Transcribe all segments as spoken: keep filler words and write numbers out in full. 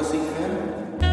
pussy, fam.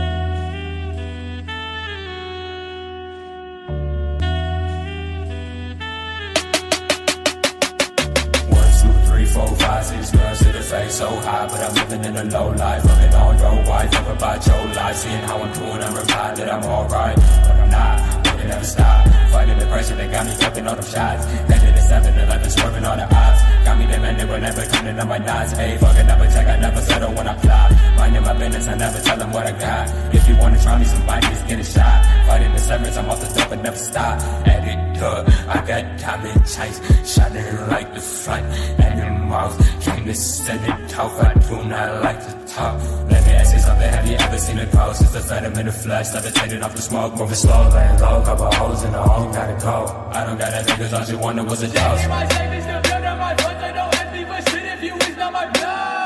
Four, five, six girls to the face so high, but I'm living in a low life. Fucking on your wife, fuck about your life. Seeing how I'm doing, I'm reminded that I'm alright, but I'm not. We can never stop fighting the pressure that got me fucking all them shots. Headed to seven eleven, swerving all the odds. Got me them and they were never coming on my knots. Hey, fucking never check, I never settle when I fly. Minding my business, I never tell them what I got. If you wanna try me, somebody just get a shot. Fighting the severance, I'm off the top and never stop. Editor, I got diamond chains, shining like the front and the mouth. Came to send it off, I do not like to talk. Let me ask you something, have you ever seen a ghost? It's the phantom in the flesh, levitated off the smoke. Moving slow, laying low, couple holes in the hole, gotta go. I don't got that thing, cause all she wanted was a dose. My savings still build on my front, I don't envy for shit if you is not my blood.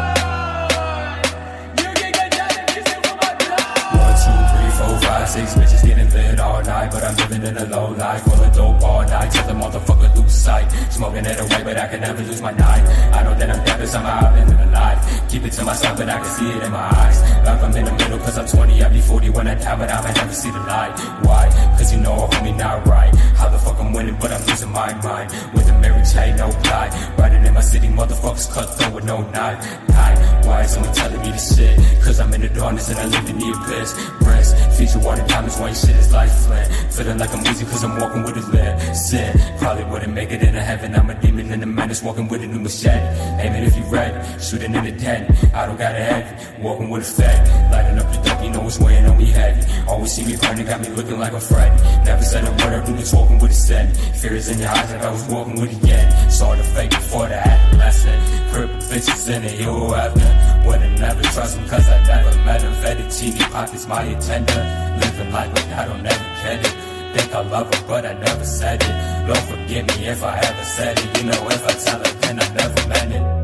You can get down if you still for my blood. One, two, three, four, five, six bitches getting lit all night, but I'm living in a low life, full of dope all night, till the motherfucker lose sight. Smoking it away, but I can never lose my night. I know that I'm dead, but somehow I've been alive. Keep it to myself, but I can see it in my eyes. Like I'm in the middle, cause I'm twenty, I'll be forty when I die, but I might never see the light. Why? Cause you know, homie, not right. How the fuck I'm winning, but I'm losing my mind. With a Mary J, no lie. Riding in my city, motherfuckers cut through with no knife. Night. Why is someone telling me this shit? Cause I'm in the darkness and I live in the abyss. Breast, feature water diamonds, white shit is life flint. Feeling like I'm easy cause I'm walking with a lid. Sin, probably wouldn't make it into heaven. I'm a demon in the menace, walking with a new machete. Aiming if you ready, shooting in the den. I don't got a heavy, walking with a fat. Lighting up the dope, you know it's weighing on me heavy. Always see me burning, got me looking like I'm Freddy. Never said a word, I do this walking with a set. Fear is in your eyes like I was walking with a yen. Saw the fake before the adolescent. Purple bitches in the U after. Wouldn't never trust them cause I never met them. Fettuccine pockets my agenda. Living life like I don't ever get it. Think I love her but I never said it. Lord forgive me if I ever said it. You know if I tell her then I never meant it.